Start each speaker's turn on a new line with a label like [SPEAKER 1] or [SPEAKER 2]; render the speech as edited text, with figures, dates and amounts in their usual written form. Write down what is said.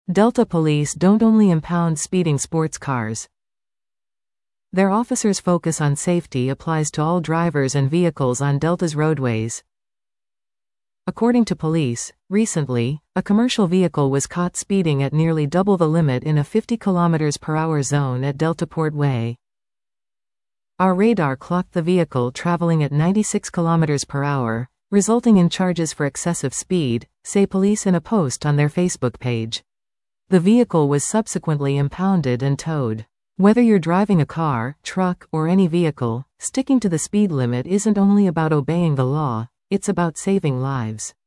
[SPEAKER 1] Delta police don't only impound speeding sports cars. Their officers' focus on safety applies to all drivers and vehicles on Delta's roadways. According to police, recently, a commercial vehicle was caught speeding at nearly double the limit in a 50 km/h zone at Deltaport Way. Our radar clocked the vehicle traveling at 96 km/h, resulting in charges for excessive speed, say police in a post on their Facebook page. The vehicle was subsequently impounded and towed. Whether you're driving a car, truck, or any vehicle, sticking to the speed limit isn't only about obeying the law, it's about saving lives.